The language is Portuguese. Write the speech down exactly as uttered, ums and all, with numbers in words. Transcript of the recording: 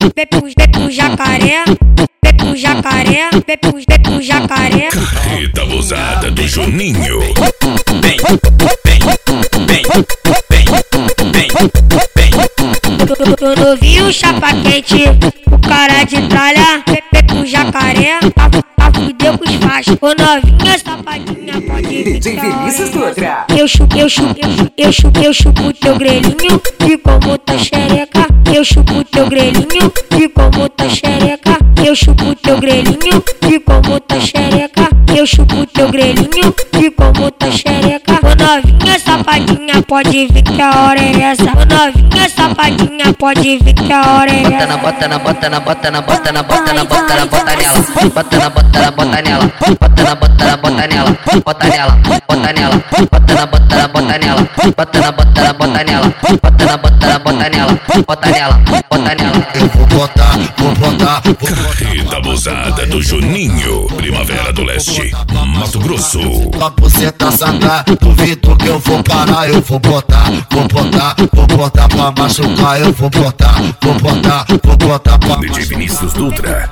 vem pro, vem pro jacaré, vem pro jacaré, vem pro, vem pro jacaré. Carreta abusada do Juninho. Vem, vem, vem, vem, vem, vem. Tu não viu o chapa quente, o cara de tralha, vem, vem pro jacaré, pra, pra fuder com os fachos. Ô novinha safadinha, pode vir D J Vinícius Dutra. Eu chupo, eu chupo, eu chupo, eu chupo, eu chupo teu grelhinho, e como tá xereca. Eu chupo teu grelhinho, e como tá xereca. Eu chupo teu grelhinho, e como tá xereca. Eu chupo teu grelhinho, e como tá xereca. Ô novinha safadinha, pode vir que a hora é essa. Ô novinha safadinha, pode vir que a hora é essa. Bota na, bota na, bota na, bota na, bota na, bota na, bota nela. Bota na, bota na, bota nela. Bota na, bota na, bota nela. Bota nela, bota nela. Bota na, bota na, bota nela. Bota na, bota na, bota nela. Bota na, bota na, bota nela. Bota nela, bota nela. Eu vou botar, vou botar, vou botar. Carreta abusada do Juninho. Primavera do Leste, Mato Grosso. Pra você tá sangrar, duvido que eu vou parar. Eu vou botar, vou botar, vou botar pra machucar. Eu vou botar, vou botar, vou botar pra D J Vinícius Dutra.